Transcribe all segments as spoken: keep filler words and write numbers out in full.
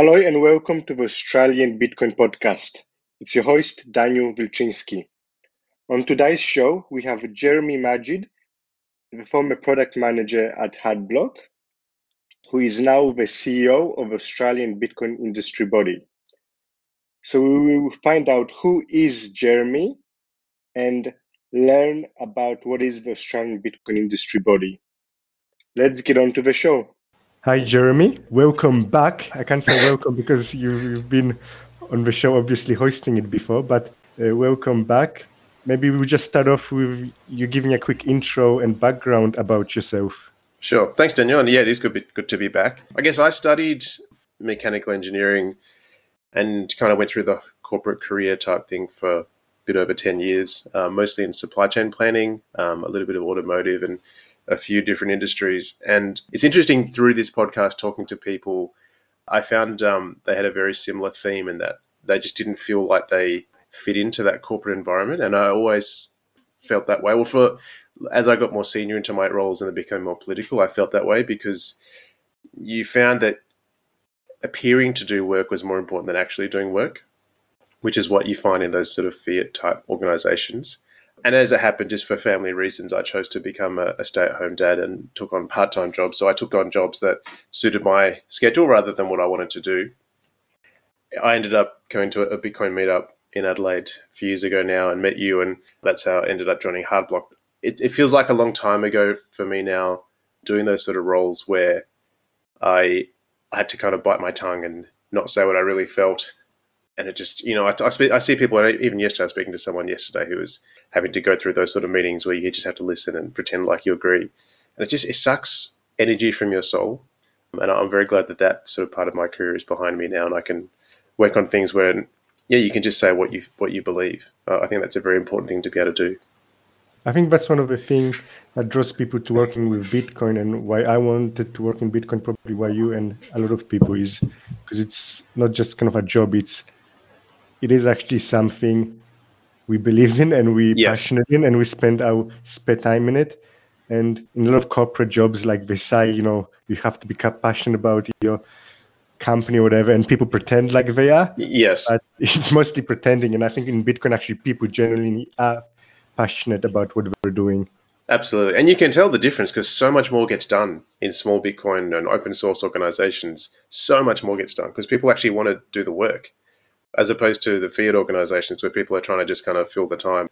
Hello and welcome to the Australian Bitcoin podcast. It's your host, Daniel Wilczynski. On today's show, we have Jeremy Majid, the former product manager at Hardblock, who is now the C E O of Australian Bitcoin industry body. So we will find out who is Jeremy and learn about what is the Australian Bitcoin industry body. Let's get on to the show. Hi, Jeremy. Welcome back. I can't say welcome because you've, you've been on the show, obviously hosting it before, but uh, welcome back. Maybe we'll just start off with you giving a quick intro and background about yourself. Sure. Thanks, Daniel. And yeah, it is good, good to be back. I guess I studied mechanical engineering and kind of went through the corporate career type thing for a bit over ten years, uh, mostly in supply chain planning, um, a little bit of automotive and a few different industries. And it's interesting through this podcast talking to people, I found um, they had a very similar theme in that they just didn't feel like they fit into that corporate environment. And I always felt that way. Well, for as I got more senior into my roles and it became more political, I felt that way because you found that appearing to do work was more important than actually doing work, which is what you find in those sort of fiat type organizations. And as it happened, just for family reasons, I chose to become a, a stay-at-home dad and took on part-time jobs. So I took on jobs that suited my schedule rather than what I wanted to do. I ended up going to a Bitcoin meetup in Adelaide a few years ago now and met you, and that's how I ended up joining Hardblock. It, it feels like a long time ago for me now doing those sort of roles where I, I had to kind of bite my tongue and not say what I really felt. And it just, you know, I, I, speak, I see people, even yesterday I was speaking to someone yesterday who was having to go through those sort of meetings where you just have to listen and pretend like you agree. And it just, it sucks energy from your soul. And I'm very glad that that sort of part of my career is behind me now and I can work on things where, yeah, you can just say what you what you believe. Uh, I think that's a very important thing to be able to do. I think that's one of the things that draws people to working with Bitcoin, and why I wanted to work in Bitcoin, probably why you and a lot of people, is because it's not just kind of a job. It's it is actually something we believe in and we Yes. passionate in, and we spend our spare time in it. And in a lot of corporate jobs, like they say, you know, you have to be passionate about your company or whatever, and people pretend like they are. Yes. But it's mostly pretending. And I think in Bitcoin, actually, people generally are passionate about what they're doing. Absolutely. And you can tell the difference because so much more gets done in small Bitcoin and open source organizations. So much more gets done because people actually want to do the work, as opposed to the fiat organizations where people are trying to just kind of fill the time.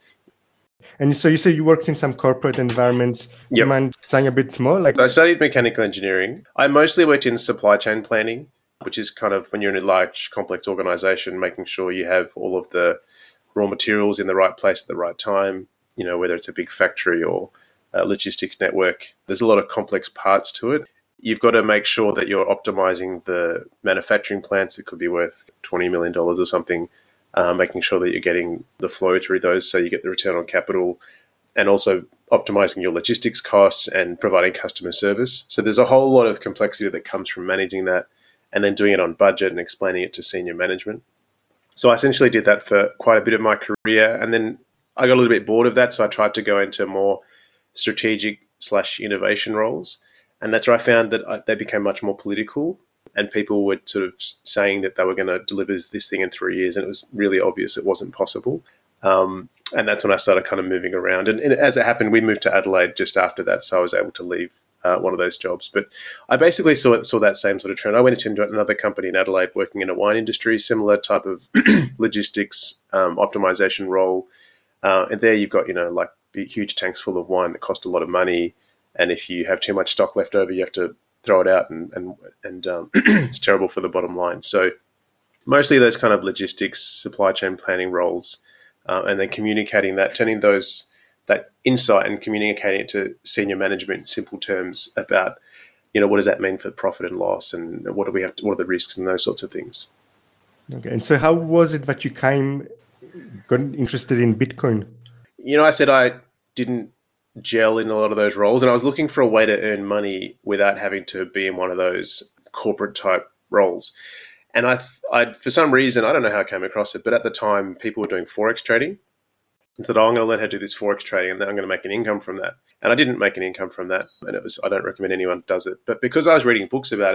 And so you say you worked in some corporate environments. Do Yep. you mind saying a bit more? Like I studied mechanical engineering. I mostly worked in supply chain planning, which is kind of when you're in a large, complex organization, making sure you have all of the raw materials in the right place at the right time, you know, whether it's a big factory or a logistics network. There's a lot of complex parts to it. You've got to make sure that you're optimizing the manufacturing plants that could be worth twenty million dollars or something, uh, making sure that you're getting the flow through those so you get the return on capital, and also optimizing your logistics costs and providing customer service. So there's a whole lot of complexity that comes from managing that and then doing it on budget and explaining it to senior management. So I essentially did that for quite a bit of my career. And then I got a little bit bored of that. So I tried to go into more strategic slash innovation roles. And that's where I found that I, they became much more political and people were sort of saying that they were going to deliver this thing in three years. And it was really obvious it wasn't possible. Um, and that's when I started kind of moving around. And, and as it happened, we moved to Adelaide just after that. So I was able to leave uh, one of those jobs. But I basically saw saw that same sort of trend. I went into another company in Adelaide working in a wine industry, similar type of logistics um, optimization role. Uh, and there you've got, you know, like huge tanks full of wine that cost a lot of money. And if you have too much stock left over, you have to throw it out and, and, and um, it's terrible for the bottom line. So mostly those kind of logistics, supply chain planning roles, uh, and then communicating that, turning those that insight and communicating it to senior management in simple terms about, you know, what does that mean for profit and loss, and what do we have to, what are the risks and those sorts of things. Okay, and so how was it that you came got interested in Bitcoin? You know, I said I didn't gel in a lot of those roles, and I was looking for a way to earn money without having to be in one of those corporate type roles. And I, I, for some reason, I don't know how I came across it, but at the time, people were doing Forex trading. And said, oh, I'm going to learn how to do this Forex trading, and then I'm going to make an income from that. And I didn't make an income from that, and it was I don't recommend anyone does it. But because I was reading books about it,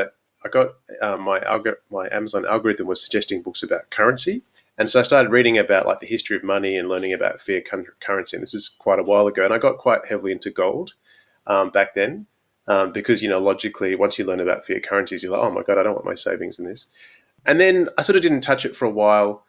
I got um, my algor- my Amazon algorithm was suggesting books about currency. And so I started reading about like the history of money and learning about fiat currency. And this is quite a while ago. And I got quite heavily into gold um, back then um, because, you know, logically, once you learn about fiat currencies, you're like, oh my God, I don't want my savings in this. And then I sort of didn't touch it for a while.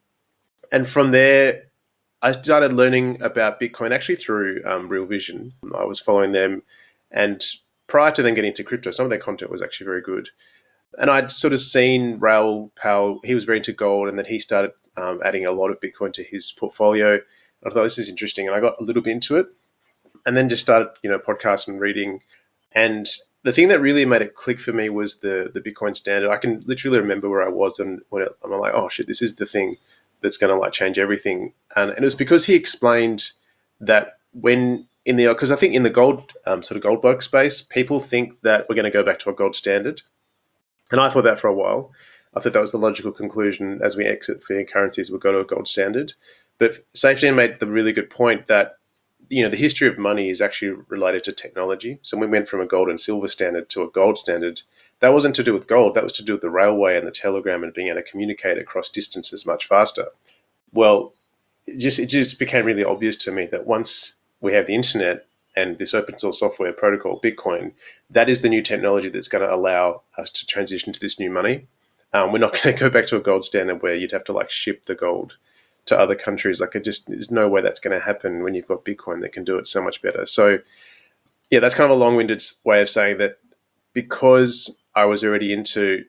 And from there, I started learning about Bitcoin actually through um, Real Vision. I was following them. And prior to them getting into crypto, some of their content was actually very good. And I'd sort of seen Raoul Pal, he was very into gold, and then he started um, adding a lot of Bitcoin to his portfolio. I thought this is interesting, and I got a little bit into it, and then just started, you know, podcasting and reading. And the thing that really made it click for me was the the Bitcoin standard. I can literally remember where I was, and when it, I'm like, oh shit, this is the thing that's going to like change everything. And, and it was because he explained that when in the, because I think in the gold um, sort of gold bug space, people think that we're going to go back to a gold standard. And I thought that for a while. I thought that was the logical conclusion as we exit fiat currencies, we'll go to a gold standard. But Saifedean made the really good point that, you know, the history of money is actually related to technology. So when we went from a gold and silver standard to a gold standard, that wasn't to do with gold. That was to do with the railway and the telegram and being able to communicate across distances much faster. Well, it just, it just became really obvious to me that once we have the internet and this open source software protocol, Bitcoin, that is the new technology that's going to allow us to transition to this new money. Um, we're not going to go back to a gold standard where you'd have to like ship the gold to other countries. Like it just, there's no way that's going to happen when you've got Bitcoin that can do it so much better. So yeah, that's kind of a long-winded way of saying that because I was already into,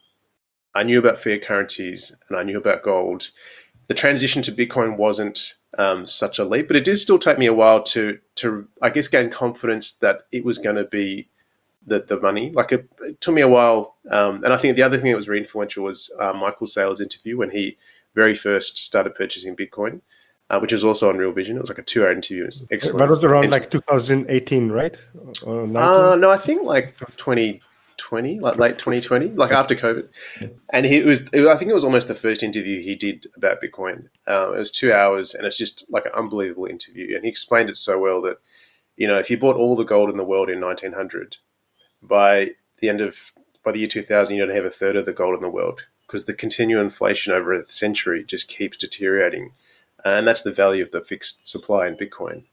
I knew about fiat currencies and I knew about gold, the transition to Bitcoin wasn't um, such a leap, but it did still take me a while to, to I guess, gain confidence that it was going to be the, the money. Like it, it took me a while. Um, and I think the other thing that was really influential was uh, Michael Saylor's interview when he very first started purchasing Bitcoin, uh, which was also on Real Vision. It was like a two-hour interview. It was excellent. That was around Inter- like two thousand eighteen, right? Or uh, no, I think like twenty twenty, like late twenty twenty, like after COVID. And he was, I think it was almost the first interview he did about Bitcoin. Um, it was two hours and it's just like an unbelievable interview. And he explained it so well that, you know, if you bought all the gold in the world in nineteen hundred, by the end of, by the year two thousand, you don't have a third of the gold in the world because the continual inflation over a century just keeps deteriorating. And that's the value of the fixed supply in Bitcoin.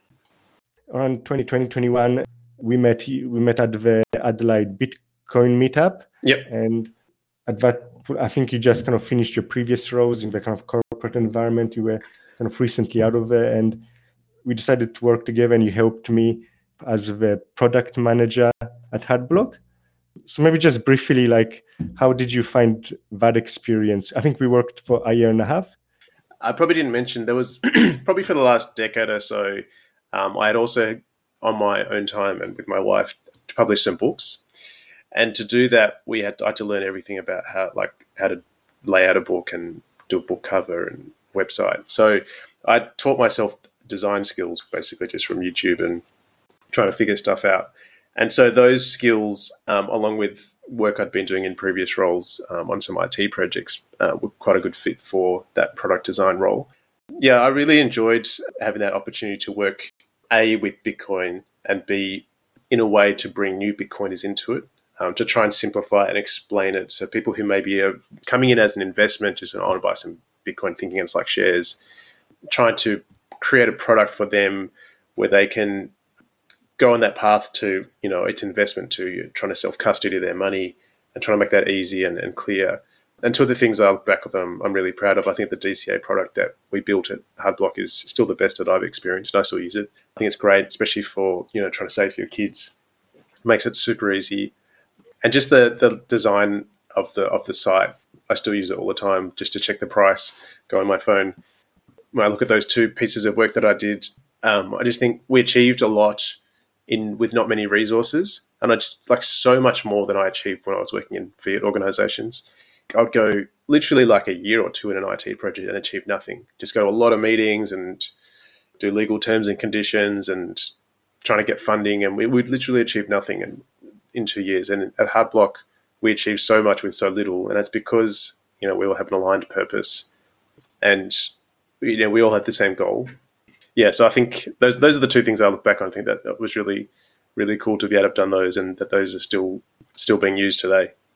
Around twenty twenty, twenty-one, we met, we met at the Adelaide Bitcoin meetup. Yep. And at that, I think you just kind of finished your previous roles in the kind of corporate environment. You were kind of recently out of there, and we decided to work together, and you helped me as the product manager at Hadblock. So maybe just briefly, like, how did you find that experience? I think we worked for a year and a half. I probably didn't mention there was probably for the last decade or so, um, I had also on my own time and with my wife published some books. And to do that, we had to, I had to learn everything about how, like, how to lay out a book and do a book cover and website. So I taught myself design skills basically just from YouTube and trying to figure stuff out. And so those skills, um, along with work I'd been doing in previous roles um, on some I T projects, uh, were quite a good fit for that product design role. Yeah, I really enjoyed having that opportunity to work, A, with Bitcoin, and B, in a way to bring new Bitcoiners into it. Um, to try and simplify and explain it so people who maybe are coming in as an investment, just want to buy some Bitcoin thinking it's like shares, trying to create a product for them where they can go on that path to, you know, it's investment to you, trying to self-custody their money and trying to make that easy and, and clear. And two of the things I look back with them, I'm really proud of. I think the D C A product that we built at Hadblock is still the best that I've experienced, and I still use it. I think it's great, especially for, you know, trying to save for your kids. It makes it super easy. And just the, the design of the of the site, I still use it all the time just to check the price, go on my phone. When I look at those two pieces of work that I did, um, I just think we achieved a lot in with not many resources. And I just like so much more than I achieved when I was working in fiat organizations. I'd go literally like a year or two in an I T project and achieve nothing. Just go to a lot of meetings and do legal terms and conditions and trying to get funding. And we would literally achieve nothing. And in two years. And at Hadblock, we achieved so much with so little. And that's because, you know, we all have an aligned purpose and, you know, we all had the same goal. Yeah. So I think those, those are the two things I look back on. I think that, that was really, really cool to be able to have done those and that those are still, still being used today.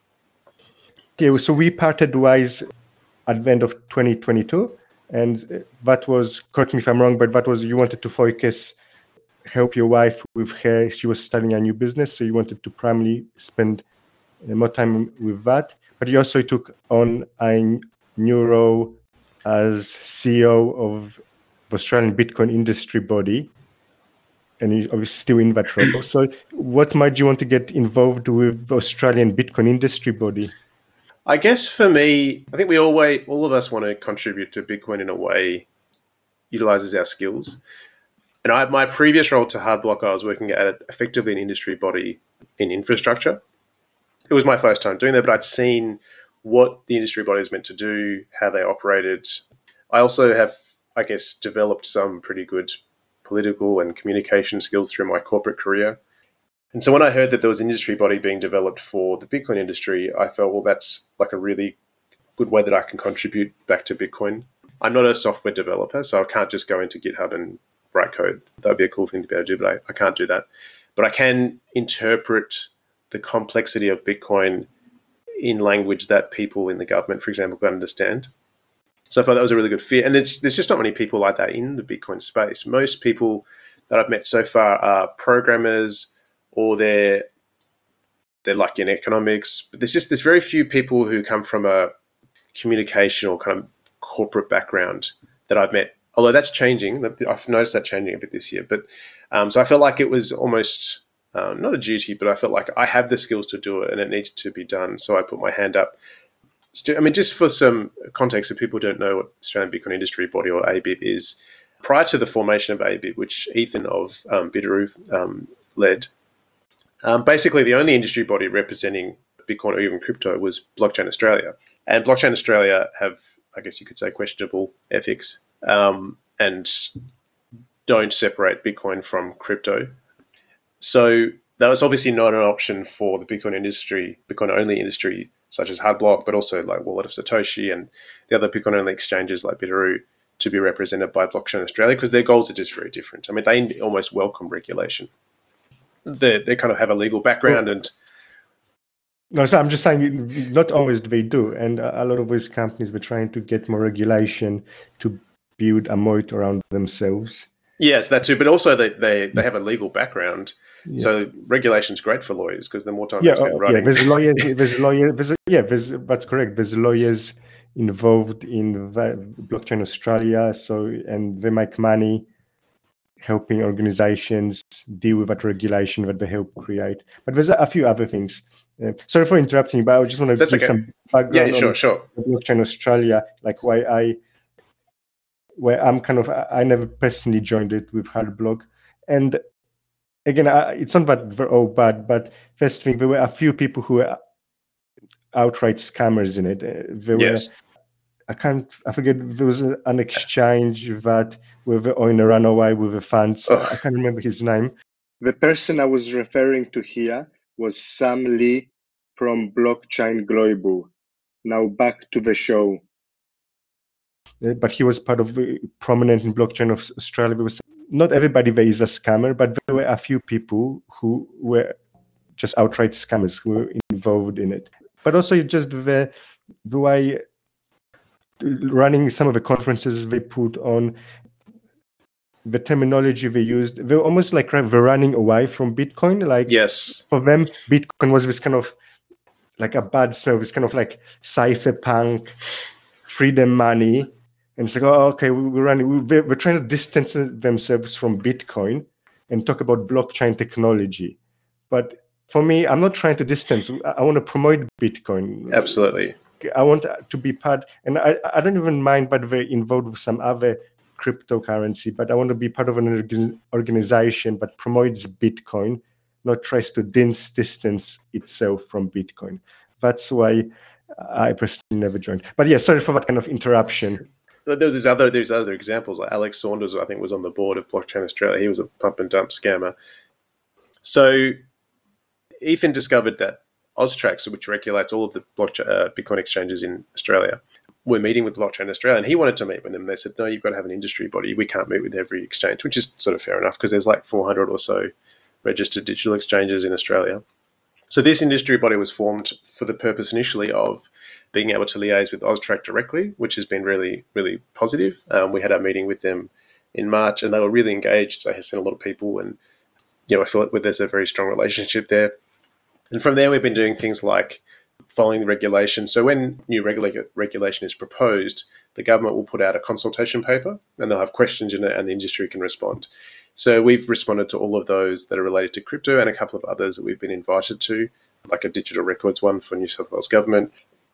Okay, so we parted ways at the end of twenty twenty-two, and that was, correct me if I'm wrong, but that was, you wanted to focus, help your wife with her, she was starting a new business, so you wanted to primarily spend more time with that, but you also took on a new role as C E O of the Australian Bitcoin industry body, and you're obviously still in that role. So what made you want to get involved with the Australian Bitcoin industry body? I guess for me, I think we always, all of us want to contribute to Bitcoin in a way utilizes our skills. And I, my previous role to Hardblock, I was working at effectively an industry body in infrastructure. It was my first time doing that, but I'd seen what the industry body is meant to do, how they operated. I also have, I guess, developed some pretty good political and communication skills through my corporate career. And so when I heard that there was an industry body being developed for the Bitcoin industry, I felt, well, that's like a really good way that I can contribute back to Bitcoin. I'm not a software developer, so I can't just go into GitHub and write code. That would be a cool thing to be able to do, but I, I can't do that. But I can interpret the complexity of Bitcoin in language that people in the government, for example, can understand. So I thought that was a really good fit. And there's, there's just not many people like that in the Bitcoin space. Most people that I've met so far are programmers, or they're they're like in economics. But there's just there's very few people who come from a communication or kind of corporate background that I've met. Although that's changing. I've noticed that changing a bit this year. But um, so I felt like it was almost um, not a duty, but I felt like I have the skills to do it and it needs to be done. So I put my hand up. I mean, just for some context, if people don't know what Australian Bitcoin Industry Body, or A B I B, is, prior to the formation of A B I B, which Ethan of um, Bitaroo um, led, Um, basically, the only industry body representing Bitcoin or even crypto was Blockchain Australia. And Blockchain Australia have, I guess you could say, questionable ethics um, and don't separate Bitcoin from crypto. So that was obviously not an option for the Bitcoin industry, Bitcoin-only industry, such as Hardblock, but also like Wallet of Satoshi and the other Bitcoin-only exchanges like Bitaroo, to be represented by Blockchain Australia, because their goals are just very different. I mean, they almost welcome regulation. They they kind of have a legal background, and no, so I'm just saying, not always they do, and a lot of these companies were trying to get more regulation to build a moat around themselves. Yes, that too. But also they they, they have a legal background, yeah. So regulation is great for lawyers because the more time yeah, they spend oh, writing. Yeah, there's lawyers. There's lawyers. There's, yeah, there's, that's correct. There's lawyers involved in Blockchain Australia, so and they make money helping organizations deal with that regulation that they help create. But there's a few other things. Uh, sorry for interrupting, but I just want to That's give okay. some background yeah, sure, on sure. Blockchain Australia, like why I, where I'm kind of, I never personally joined it with Hardblock. And again, I, it's not that they're all bad, but first thing, there were a few people who were outright scammers in it. Uh, there Yes. were, I can't, I forget, there was an exchange that where the owner ran away with the funds. Oh. I can't remember his name. The person I was referring to here was Sam Lee from Blockchain Global. Now back to the show. Uh, but he was part of the prominent in Blockchain of Australia. There was, not everybody there is a scammer, but there were a few people who were just outright scammers who were involved in it. But also just the, the way running some of the conferences they put on, the terminology they used, they were almost like they're running away from Bitcoin. Like, yes, for them, Bitcoin was this kind of like a bad smell, this kind of like cypherpunk, freedom money. And it's like, oh, okay, we're running, we're, we're trying to distance themselves from Bitcoin and talk about blockchain technology. But for me, I'm not trying to distance. I want to promote Bitcoin. absolutely. I want to be part, and I, I don't even mind, but they're involved with some other cryptocurrency, but I want to be part of an organization that promotes Bitcoin, not tries to distance itself from Bitcoin. That's why I personally never joined. But yeah, sorry for that kind of interruption. There's other there's other examples. Like Alex Saunders, I think, was on the board of Blockchain Australia. He was a pump and dump scammer. So Ethan discovered that Austrax, which regulates all of the blockchain, uh, Bitcoin exchanges in Australia, were meeting with Blockchain Australia, and he wanted to meet with them. They said, no, you've got to have an industry body. We can't meet with every exchange, which is sort of fair enough because there's like four hundred or so registered digital exchanges in Australia. So this industry body was formed for the purpose initially of being able to liaise with AUSTRAC directly, which has been really, really positive. Um, we had our meeting with them in March, and they were really engaged. They have sent a lot of people, and you know, I feel like there's a very strong relationship there. And from there, we've been doing things like following the regulation. So when new regula- regulation is proposed, the government will put out a consultation paper, and they'll have questions in it, and the industry can respond. So we've responded to all of those that are related to crypto, and a couple of others that we've been invited to, like a digital records one for New South Wales government.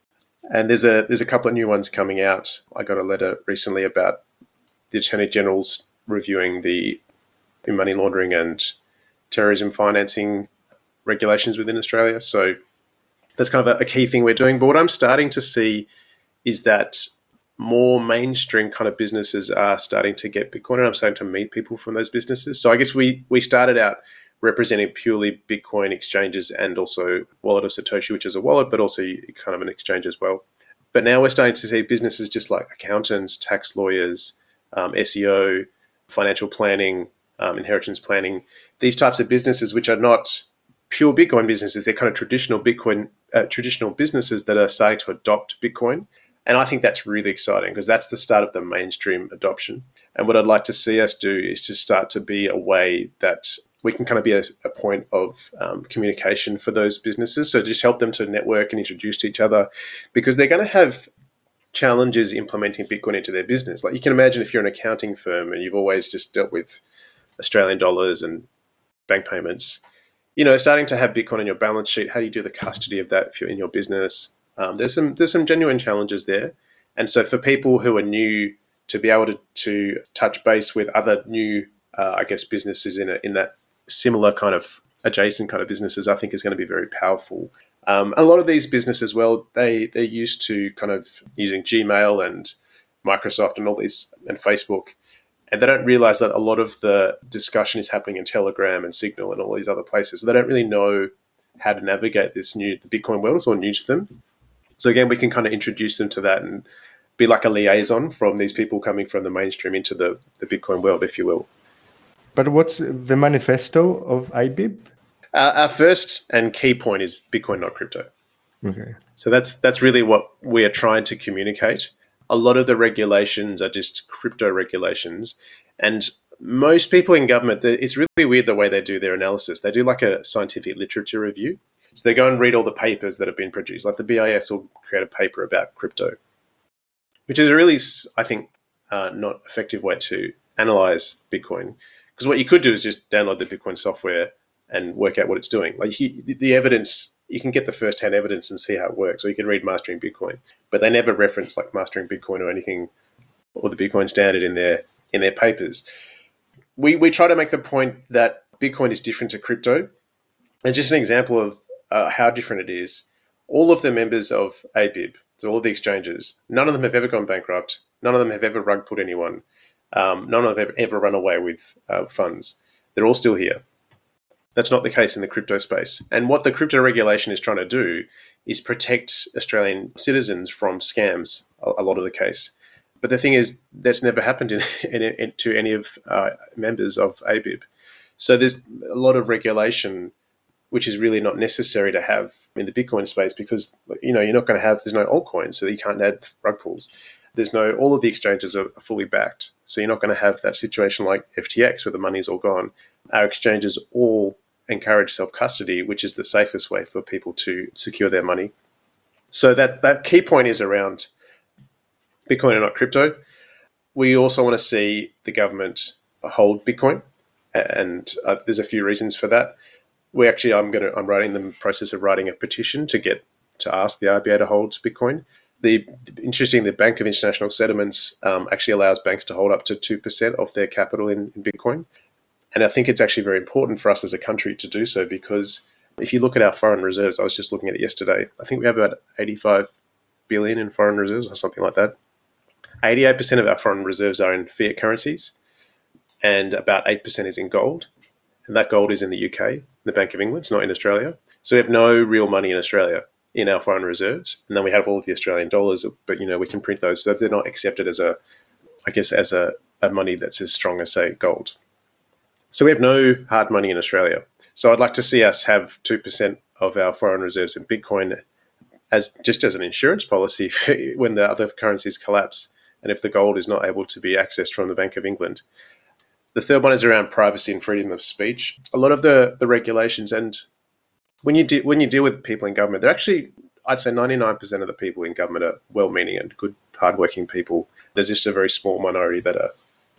And there's a there's a couple of new ones coming out. I got a letter recently about the Attorney General's reviewing the money laundering and terrorism financing regulations within Australia. So that's kind of a, a key thing we're doing. But what I'm starting to see is that more mainstream kind of businesses are starting to get Bitcoin, and I'm starting to meet people from those businesses. So I guess we we started out representing purely Bitcoin exchanges and also Wallet of Satoshi, which is a wallet, but also kind of an exchange as well. But now we're starting to see businesses just like accountants, tax lawyers, um, S E O, financial planning, um, inheritance planning, these types of businesses, which are not pure Bitcoin businesses. They're kind of traditional Bitcoin, uh, traditional businesses that are starting to adopt Bitcoin. And I think that's really exciting because that's the start of the mainstream adoption. And what I'd like to see us do is to start to be a way that we can kind of be a, a point of um, communication for those businesses. So just help them to network and introduce to each other, because they're going to have challenges implementing Bitcoin into their business. Like you can imagine if you're an accounting firm and you've always just dealt with Australian dollars and bank payments, you know, starting to have Bitcoin on your balance sheet, how do you do the custody of that if you're in your business? Um, there's some there's some genuine challenges there. And so for people who are new, to be able to, to touch base with other new, uh, I guess, businesses in a, in that similar kind of adjacent kind of businesses, I think is going to be very powerful. Um, a lot of these businesses, well, they, they're used to kind of using Gmail and Microsoft and all these and Facebook, and they don't realize that a lot of the discussion is happening in Telegram and Signal and all these other places. So they don't really know how to navigate this new the Bitcoin world. It's all new to them. So again, we can kind of introduce them to that and be like a liaison from these people coming from the mainstream into the, the Bitcoin world, if you will. But what's the manifesto of I B I B? Uh, our first and key point is Bitcoin, not crypto. Okay. So that's that's really what we are trying to communicate. A lot of the regulations are just crypto regulations, and most people in government, it's really weird the way they do their analysis. They do like a scientific literature review. So they go and read all the papers that have been produced. Like the B I S will create a paper about crypto, which is a really, I think, uh, not effective way to analyze Bitcoin. Because what you could do is just download the Bitcoin software and work out what it's doing. Like you, the evidence, you can get the first-hand evidence and see how it works, or you can read Mastering Bitcoin. But they never reference like Mastering Bitcoin or anything, or the Bitcoin Standard in their in their papers. We we try to make the point that Bitcoin is different to crypto, and just an example of uh, how different it is. All of the members of A B I B, so all of the exchanges, none of them have ever gone bankrupt. None of them have ever rug pulled anyone. Um, none of them have ever run away with uh, funds. They're all still here. That's not the case in the crypto space. And what the crypto regulation is trying to do is protect Australian citizens from scams, a, a lot of the case. But the thing is, that's never happened in, in, in, to any of uh, members of A B I B. So there's a lot of regulation which is really not necessary to have in the Bitcoin space, because you know you're not going to have, there's no altcoins, so you can't add rug pulls. There's no, all of the exchanges are fully backed, so you're not going to have that situation like F T X where the money's all gone. Our exchanges all encourage self-custody, which is the safest way for people to secure their money. So that, that key point is around Bitcoin and not crypto. We also want to see the government hold Bitcoin, and uh, there's a few reasons for that. We actually, I'm going to, I'm writing the process of writing a petition to get to ask the R B A to hold Bitcoin. The interesting, the Bank of International Settlements um, actually allows banks to hold up to two percent of their capital in, in Bitcoin. And I think it's actually very important for us as a country to do so, because if you look at our foreign reserves, I was just looking at it yesterday, I think we have about eighty-five billion in foreign reserves or something like that. eighty-eight percent of our foreign reserves are in fiat currencies, and about eight percent is in gold. And that gold is in the U K, the Bank of England, it's not in Australia. So we have no real money in Australia in our foreign reserves. And then we have all of the Australian dollars, but, you know, we can print those. So they're not accepted as a, I guess, as a, a money that's as strong as, say, gold. So we have no hard money in Australia. So I'd like to see us have two percent of our foreign reserves in Bitcoin as just as an insurance policy when the other currencies collapse and if the gold is not able to be accessed from the Bank of England. The third one is around privacy and freedom of speech. A lot of the, the regulations, and when you, de- when you deal with people in government, they're actually, I'd say ninety-nine percent of the people in government are well-meaning and good, hardworking people. There's just a very small minority that are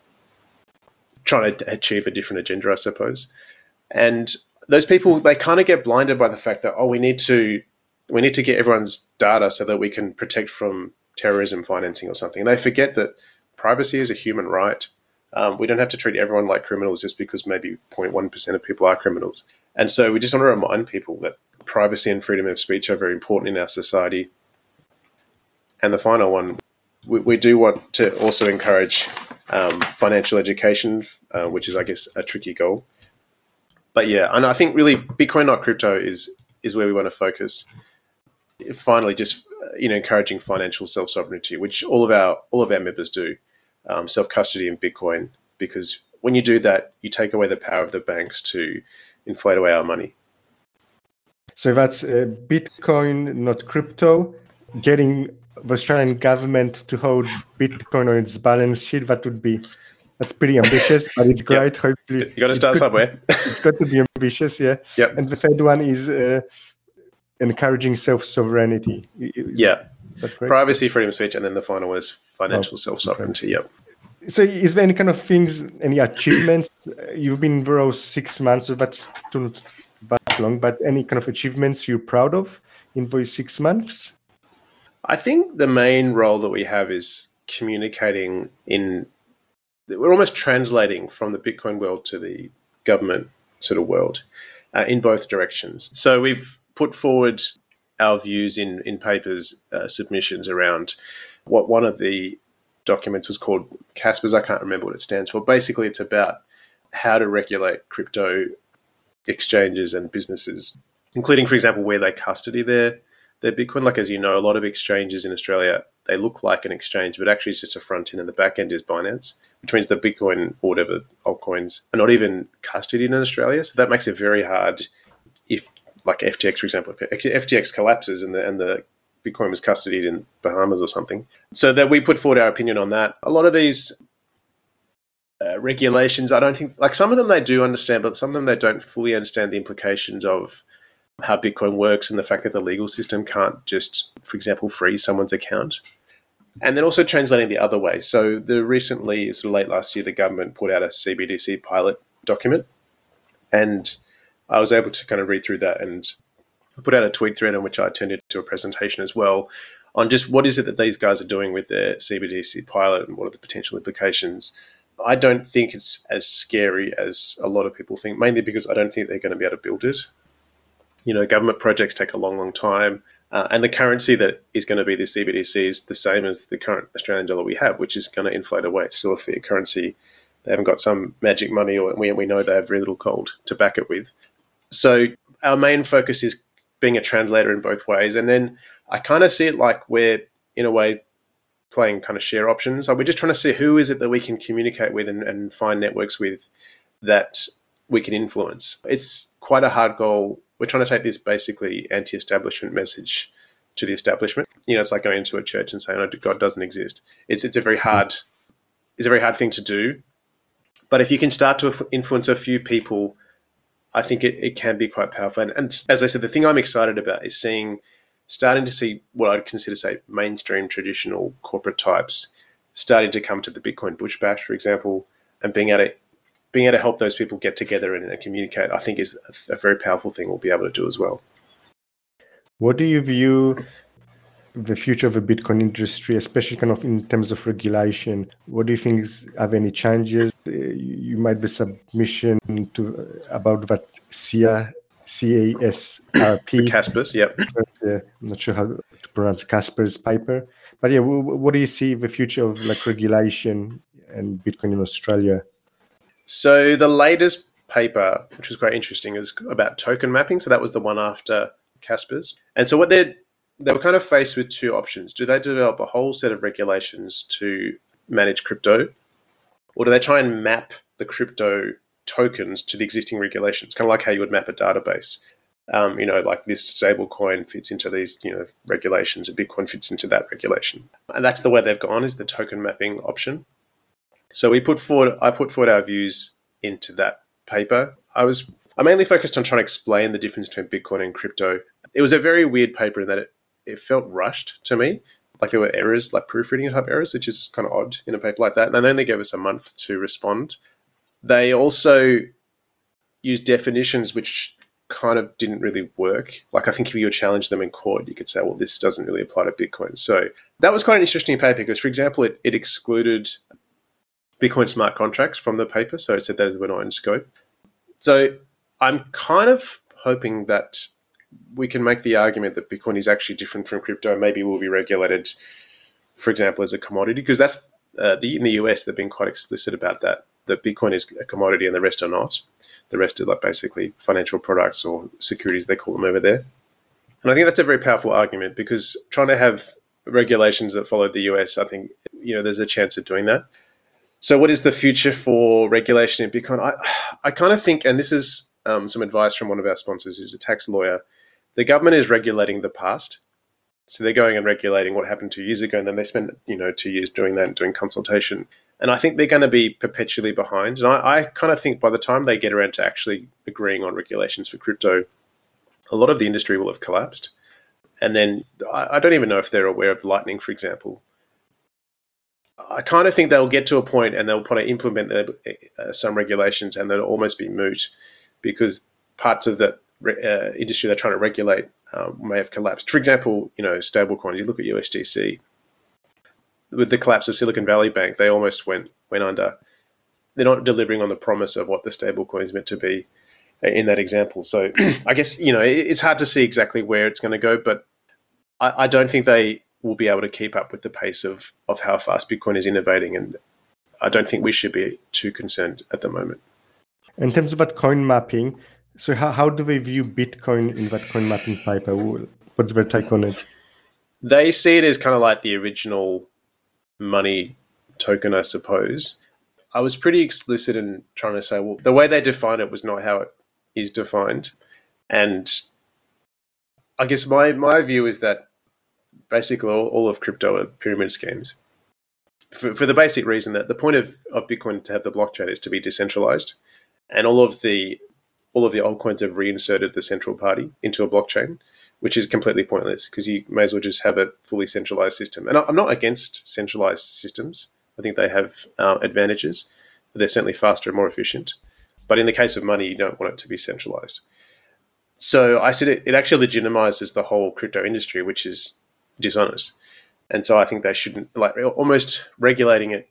trying to achieve a different agenda, I suppose. And those people, they kind of get blinded by the fact that, oh, we need to we need to get everyone's data so that we can protect from terrorism financing or something. And they forget that privacy is a human right. Um, we don't have to treat everyone like criminals just because maybe zero point one percent of people are criminals. And so we just want to remind people that privacy and freedom of speech are very important in our society. And the final one, we, we do want to also encourage um, financial education, uh, which is, I guess, a tricky goal. But yeah, and I think really Bitcoin, not crypto, is is where we want to focus. Finally, just you know, encouraging financial self-sovereignty, which all of our all of our members do, um, self-custody in Bitcoin, because when you do that, you take away the power of the banks to inflate away our money. So that's uh, Bitcoin, not crypto. Getting the Australian government to hold Bitcoin on its balance sheet, that would be, that's pretty ambitious, but it's great. Yep. Hopefully, you got to start somewhere. It's got to be ambitious, yeah. Yep. And the third one is uh, encouraging self-sovereignty. Is, yeah. Privacy, freedom of speech, and then the final one is financial oh, self-sovereignty. Yep. So is there any kind of things, any achievements? You've been in those six months, so that's not that long, but any kind of achievements you're proud of in those six months? I think the main role that we have is communicating in, we're almost translating from the Bitcoin world to the government sort of world uh, in both directions. So we've put forward our views in, in papers, uh, submissions around what one of the documents was called CASPERS. I can't remember what it stands for. Basically, it's about how to regulate crypto exchanges and businesses, including, for example, where they custody their, their Bitcoin. Like, as you know, a lot of exchanges in Australia, they look like an exchange, but actually it's just a front end and the back end is Binance, which means the Bitcoin or whatever altcoins are not even custodied in Australia. So that makes it very hard if, like F T X, for example, if F T X collapses and the, and the Bitcoin was custodied in Bahamas or something. So that we put forward our opinion on that. A lot of these uh, regulations, I don't think, like some of them they do understand, but some of them they don't fully understand the implications of how Bitcoin works and the fact that the legal system can't just, for example, freeze someone's account. And then also translating the other way. So the recently, sort of late last year, the government put out a C B D C pilot document, and I was able to kind of read through that and put out a tweet thread on which I turned into a presentation as well on just what is it that these guys are doing with their C B D C pilot and what are the potential implications. I don't think it's as scary as a lot of people think, mainly because I don't think they're going to be able to build it. You know, government projects take a long, long time. Uh, and the currency that is going to be the C B D C is the same as the current Australian dollar we have, which is going to inflate away. It's still a fiat currency. They haven't got some magic money, or we, we know they have very little gold to back it with. So our main focus is being a translator in both ways. And then I kind of see it like we're, in a way, playing kind of share options. Like we're just trying to see who is it that we can communicate with and, and find networks with that we can influence. It's quite a hard goal. We're trying to take this basically anti-establishment message to the establishment. You know, it's like going into a church and saying, "Oh, God doesn't exist." It's it's a very hard, it's a very hard thing to do. But if you can start to influence a few people, I think it, it can be quite powerful. And, and as I said, the thing I'm excited about is seeing, starting to see what I'd consider, say, mainstream traditional corporate types starting to come to the Bitcoin Bush Bash, for example, and being able to being able to help those people get together and, and communicate, I think is a, a very powerful thing we'll be able to do as well. What do you view the future of the Bitcoin industry, especially kind of in terms of regulation? What do you think is, have any changes? Uh, you might be submission to about that C A S R P. CASPERS, yep. But, uh, I'm not sure how to pronounce CASPERS paper. But yeah, what do you see the future of like regulation and Bitcoin in Australia? So the latest paper, which was quite interesting, is about token mapping. So that was the one after CASPERS. And so what they they were kind of faced with two options. Do they develop a whole set of regulations to manage crypto, or do they try and map the crypto tokens to the existing regulations, kind of like how you would map a database? Um, you know, like this stable coin fits into these, you know, regulations, and Bitcoin fits into that regulation. And that's the way they've gone, is the token mapping option. So we put forward, I put forward our views into that paper. I was, I mainly focused on trying to explain the difference between Bitcoin and crypto. It was a very weird paper in that it, it felt rushed to me. Like there were errors, like proofreading type errors, which is kind of odd in a paper like that. And they only gave us a month to respond. They also used definitions which kind of didn't really work. Like I think if you challenged them in court, you could say, well, this doesn't really apply to Bitcoin. So that was quite an interesting paper because, for example, it, it excluded Bitcoin smart contracts from the paper. So it said those were not in scope. So I'm kind of hoping that we can make the argument that Bitcoin is actually different from crypto. Maybe will be regulated, for example, as a commodity, because that's uh, the, in the U S, they've been quite explicit about that, that Bitcoin is a commodity and the rest are not. The rest are like basically financial products or securities, they call them over there. And I think that's a very powerful argument because trying to have regulations that follow the U S, I think, you know, there's a chance of doing that. So what is the future for regulation in Bitcoin? I, I kind of think, and this is um, some advice from one of our sponsors, who's a tax lawyer, the government is regulating the past. So they're going and regulating what happened two years ago, and then they spend, you know, two years doing that and doing consultation. And I think they're going to be perpetually behind. And I, I kind of think by the time they get around to actually agreeing on regulations for crypto, a lot of the industry will have collapsed. And then I, I don't even know if they're aware of Lightning, for example. I kind of think they'll get to a point and they'll probably implement the, uh, some regulations and they'll almost be moot because parts of that uh, industry they're trying to regulate um, may have collapsed. For example, you know, stablecoins, you look at U S D C. With the collapse of Silicon Valley Bank, they almost went went under. They're not delivering on the promise of what the stablecoin is meant to be in that example. So I guess, you know, it's hard to see exactly where it's going to go, but I, I don't think they will be able to keep up with the pace of, of how fast Bitcoin is innovating. And I don't think we should be too concerned at the moment. In terms of that coin mapping, so how, how do they view Bitcoin in that coin mapping paper? What's their take on it? They see it as kind of like the original money token, I suppose. I was pretty explicit in trying to say, well, the way they define it was not how it is defined. And I guess my, my view is that basically all, all of crypto are pyramid schemes for, for the basic reason that the point of, of Bitcoin to have the blockchain is to be decentralized. And all of the all of the altcoins have reinserted the central party into a blockchain, which is completely pointless because you may as well just have a fully centralized system. And I'm not against centralized systems. I think they have uh, advantages. They're certainly faster and more efficient. But in the case of money, you don't want it to be centralized. So I said it, it actually legitimizes the whole crypto industry, which is dishonest. And so I think they shouldn't, like almost regulating it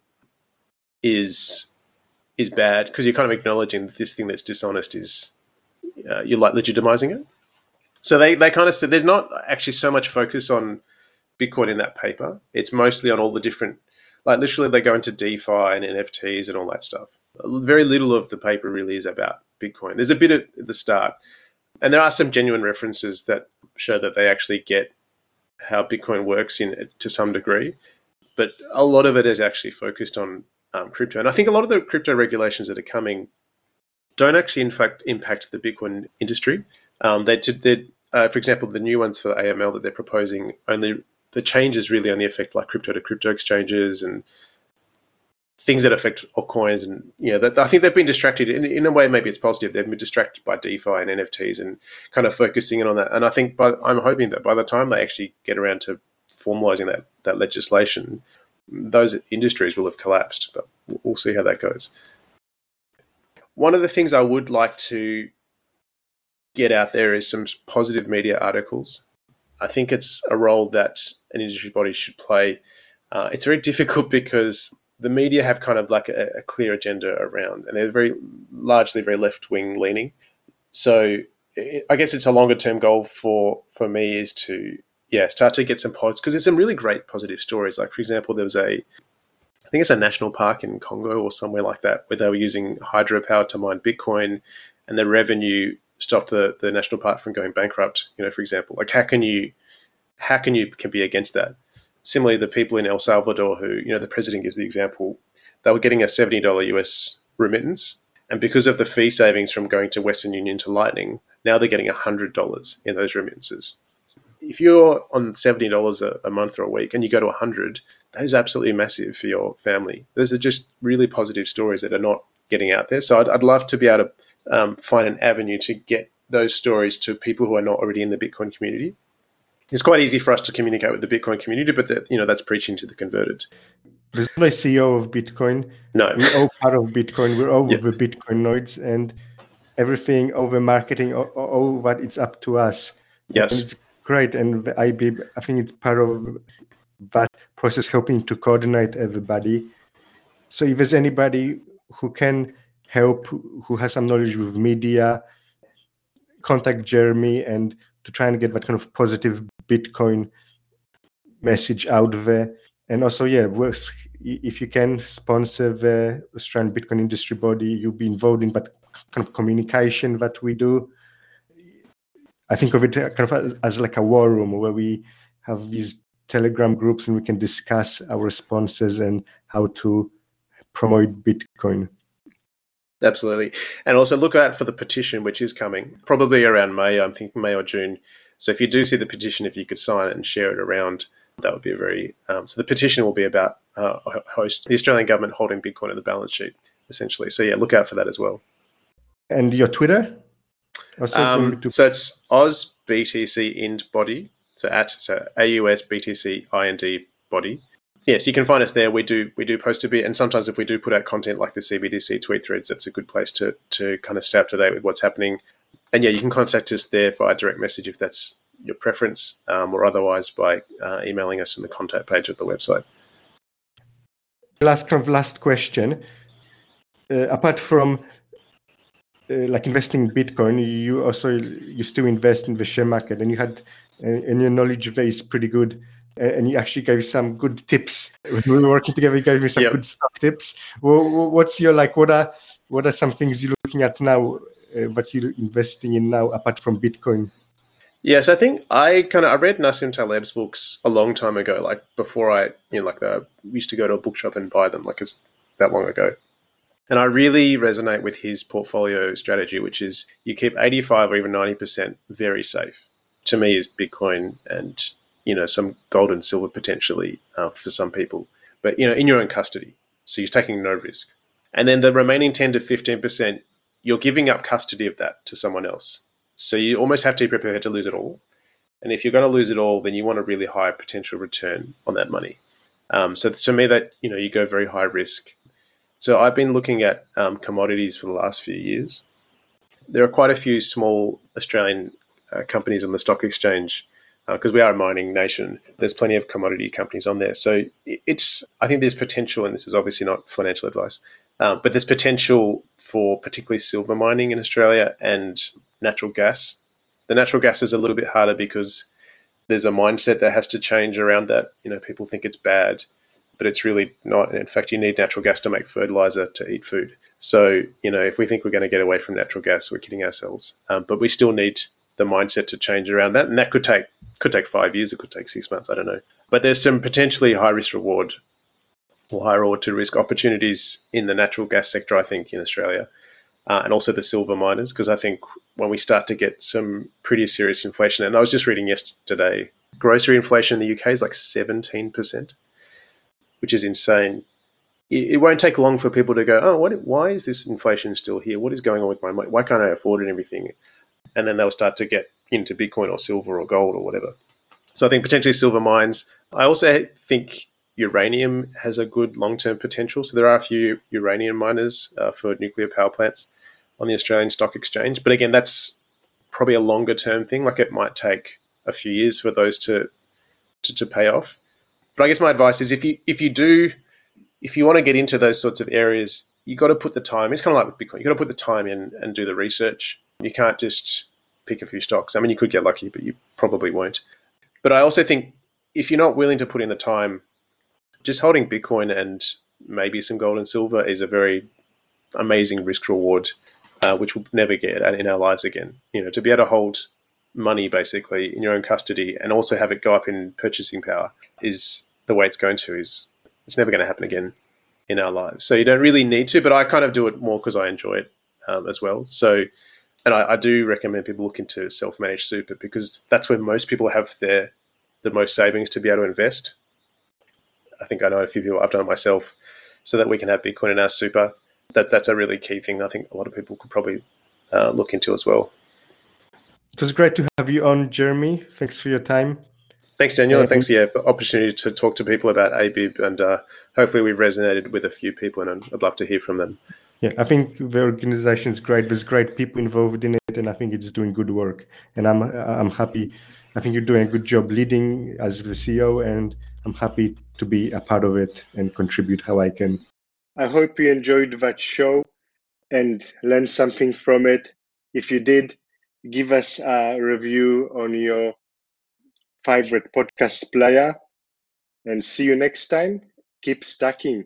is is bad because you're kind of acknowledging that this thing that's dishonest is, uh, you're like legitimizing it. So they, they kind of said there's not actually so much focus on Bitcoin in that paper. It's mostly on all the different, like literally they go into DeFi and N F Ts and all that stuff. Very little of the paper really is about Bitcoin. There's a bit at the start. And there are some genuine references that show that they actually get how Bitcoin works in to some degree. But a lot of it is actually focused on um, crypto. And I think a lot of the crypto regulations that are coming don't actually, in fact, impact the Bitcoin industry. Um, they, they uh, for example, the new ones for A M L that they're proposing, only the changes really only affect like crypto to crypto exchanges and things that affect altcoins. And you know, that, I think they've been distracted in, in a way. Maybe it's positive. They've been distracted by DeFi and N F Ts and kind of focusing in on that. And I think, by, I'm hoping that by the time they actually get around to formalizing that that legislation, those industries will have collapsed. But we'll see how that goes. One of the things I would like to get out there is some positive media articles. I think it's a role that an industry body should play. Uh, it's very difficult because the media have kind of like a, a clear agenda around, and they're very largely very left-wing leaning. So it, I guess it's a longer-term goal for, for me is to, yeah, start to get some pods, because there's some really great positive stories. Like, for example, there was a, I think it's a national park in Congo or somewhere like that, where they were using hydropower to mine Bitcoin, and the revenue stopped the, the national park from going bankrupt, you know, for example. Like, how can you, how can you can be against that? Similarly, the people in El Salvador who, you know, the president gives the example, they were getting a seventy dollars U S remittance. And because of the fee savings from going to Western Union to Lightning, Now they're getting one hundred dollars in those remittances. If you're on seventy dollars a, a month or a week and you go to one hundred, that is absolutely massive for your family. Those are just really positive stories that are not getting out there. So I'd, I'd love to be able to um, find an avenue to get those stories to people who are not already in the Bitcoin community. It's quite easy for us to communicate with the Bitcoin community, but that, you know, that's preaching to the converted. There's no C E O of Bitcoin. No. We're all part of Bitcoin. We're all Yep. the Bitcoinoids, and everything over marketing, all, all that, it's up to us. Yes. And it's great. And the I B, I think it's part of that process, helping to coordinate everybody. So if there's anybody who can help, who has some knowledge with media, contact Jeremy and to try and get that kind of positive Bitcoin message out there. And also, yeah, works, if you can sponsor the Australian Bitcoin industry body, you'll be involved in that kind of communication that we do. I think of it kind of as, as like a war room where we have these Telegram groups and we can discuss our responses and how to promote Bitcoin. Absolutely. And also look out for the petition, which is coming probably around May, I'm thinking May or June. So if you do see the petition, if you could sign it and share it around, that would be a very, um, so the petition will be about uh, host the Australian government holding Bitcoin in the balance sheet, essentially. So yeah, look out for that as well. And your Twitter? Um, to- so it's Oz B T C Ind Body. So at, so A U S B T C I N D Body. Yes, you can find us there. We do we do post a bit, and sometimes if we do put out content like the C B D C tweet threads, that's a good place to to kind of stay up to date with what's happening. And yeah, you can contact us there via direct message if that's your preference, um, or otherwise by uh, emailing us in the contact page of the website. Last kind of last question. Uh, apart from uh, like investing in Bitcoin, you also you still invest in the share market, and you had uh, and your knowledge there is pretty good. And you actually gave some good tips when we were working together. You gave me some yep. good stock tips. Well, what's your like? What are what are some things you're looking at now? Uh, what you're investing in now, apart from Bitcoin? Yes, I think I kind of I read Nassim Taleb's books a long time ago. Like before I, you know, like I used to go to a bookshop and buy them. Like it's that long ago. And I really resonate with his portfolio strategy, which is you keep eighty-five or even ninety percent very safe. To me, is Bitcoin and, you know, some gold and silver potentially uh, for some people, but, you know, in your own custody. So you're taking no risk. And then the remaining ten to fifteen percent, you're giving up custody of that to someone else. So you almost have to be prepared to lose it all. And if you're going to lose it all, then you want a really high potential return on that money. Um, so to me, that, you know, you go very high risk. So I've been looking at um, commodities for the last few years. There are quite a few small Australian uh, companies on the stock exchange because uh, we are a mining nation. There's plenty of commodity companies on there. So it's, I think there's potential, and this is obviously not financial advice, um, but there's potential for particularly silver mining in Australia and natural gas. The natural gas is a little bit harder because there's a mindset that has to change around that. You know, people think it's bad, but it's really not. In fact, you need natural gas to make fertilizer to eat food. So, you know, if we think we're going to get away from natural gas, we're kidding ourselves. Um, but we still need the mindset to change around that. And that could take could take five years. It could take six months. I don't know. But there's some potentially high risk reward or high reward to risk opportunities in the natural gas sector, I think, in Australia. Uh, and also the silver miners, because I think when we start to get some pretty serious inflation, and I was just reading yesterday, grocery inflation in the U K is like seventeen percent, which is insane. It, it won't take long for people to go, oh, what? Why is this inflation still here? What is going on with my money? Why can't I afford it and everything? And then they'll start to get into Bitcoin or silver or gold or whatever. So I think potentially silver mines. I also think uranium has a good long-term potential. So there are a few uranium miners uh, for nuclear power plants on the Australian Stock Exchange. But again, that's probably a longer-term thing. Like it might take a few years for those to, to to pay off. But I guess my advice is if you if you do, if you want to get into those sorts of areas, you got to put the time. It's kind of like with Bitcoin. You got to put the time in and do the research. You can't just pick a few stocks. I mean, you could get lucky, but you probably won't. But I also think if you're not willing to put in the time, just holding Bitcoin and maybe some gold and silver is a very amazing risk reward, uh, which we'll never get in our lives again. You know, to be able to hold money basically in your own custody and also have it go up in purchasing power is the way it's going to. Is it's never going to happen again in our lives. So you don't really need to, but I kind of do it more because I enjoy it um, as well. So And I, I do recommend people look into self-managed super because that's where most people have their the most savings to be able to invest. I think I know a few people, I've done it myself, so that we can have Bitcoin in our super. That That's a really key thing I think a lot of people could probably uh, look into as well. It was great to have you on, Jeremy. Thanks for your time. Thanks, Daniel. And thanks yeah, for the opportunity to talk to people about A B I B. And uh, hopefully we've resonated with a few people, and I'd love to hear from them. Yeah, I think the organization is great. There's great people involved in it, and I think it's doing good work. And I'm I'm happy. I think you're doing a good job leading as the C E O, and I'm happy to be a part of it and contribute how I can. I hope you enjoyed that show and learned something from it. If you did, give us a review on your favorite podcast player, and see you next time. Keep stacking.